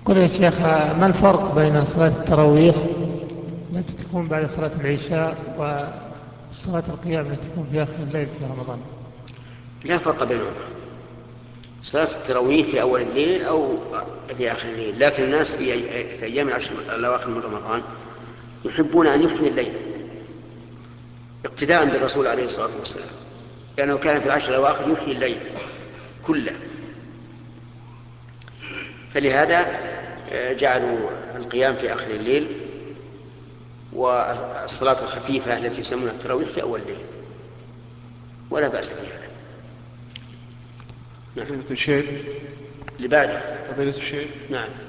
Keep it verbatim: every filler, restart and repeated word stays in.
قل يا شيخ، ما الفرق بين صلاة التراويح التي تكون بعد صلاة العشاء وصلاة القيام التي تكون في آخر الليل في رمضان؟ لا فرق بينهما. صلاة التراويح في أول الليل أو في آخر الليل، لكن الناس في في أيام العشر الأواخر من رمضان يحبون أن يحيي الليل اقتداء بالرسول عليه الصلاة والسلام، لأنه كان في العشر الأواخر يحيي الليل كله، فلهذا جعلوا القيام في آخر الليل والصلاة الخفيفة التي يسمونها التراويح في أول الليل، ولا بأس بهذا. نعم. فضيلة الشيخ اللي بعده. فضيلة الشيخ نعم.